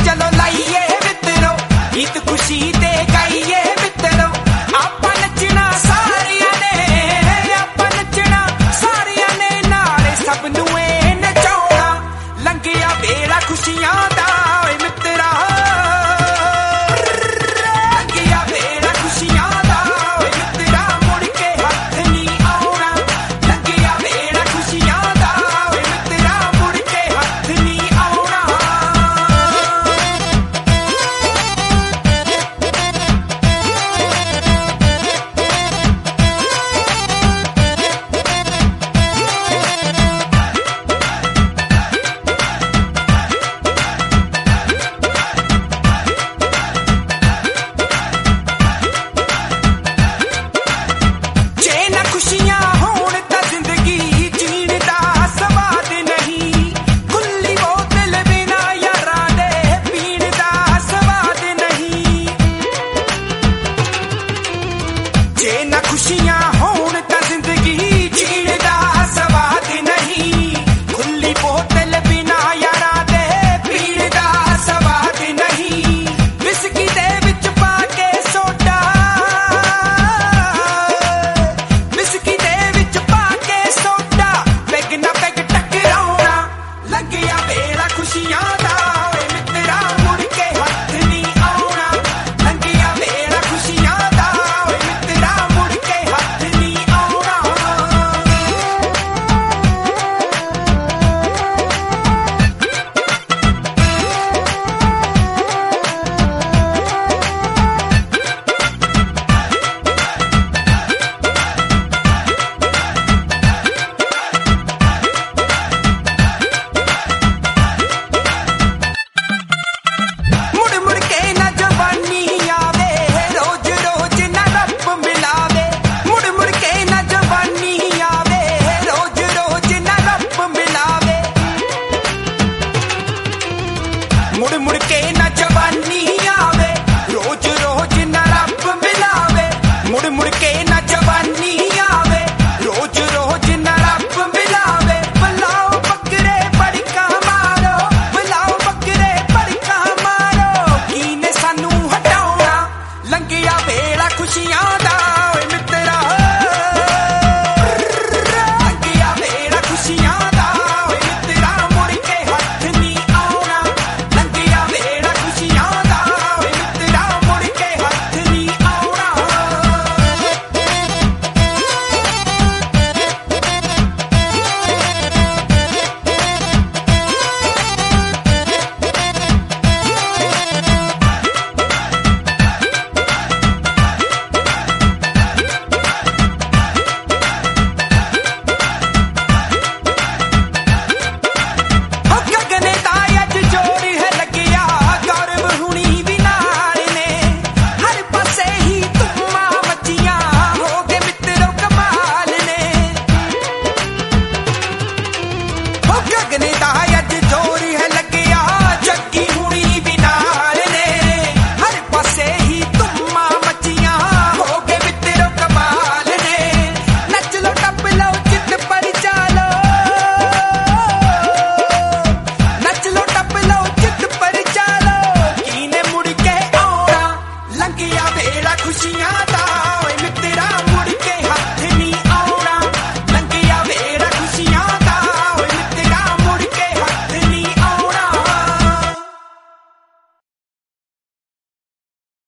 चलो लाइए मित्रों गीत खुशी दे गाइए मित्रों आपां नचना सारियां ने नाले सब नूं नचाउणा लंघिया वेला खुशियां दा ओए मित्रा लंघिया वेला खुशियां दा ओए मित्रा मुड़ के हथ नहीं आउणा लंघिया वेला खुशियां दा ओए मित्रा मुड़ के हथ नहीं आउणा खुशियां होण तां जिंदगी जीण दा स्वाद नहीं खुली बोतल बिना यारां दे पीण दा स्वाद नहीं जे ना खुशियां होण तां जिंदगी जीण दा स्वाद नहीं खुली बोतल बिना यारां दे पीण दा स्वाद नहीं विस्की दे विच पा के सोडा खुशियां दा ओए मित्रा मुड़ के हथ नहीं आउणा लंघिया वेला खुशियां दा ओए मित्रा मुड़ के हथ नहीं आउणा मुड़ मुड़ के ना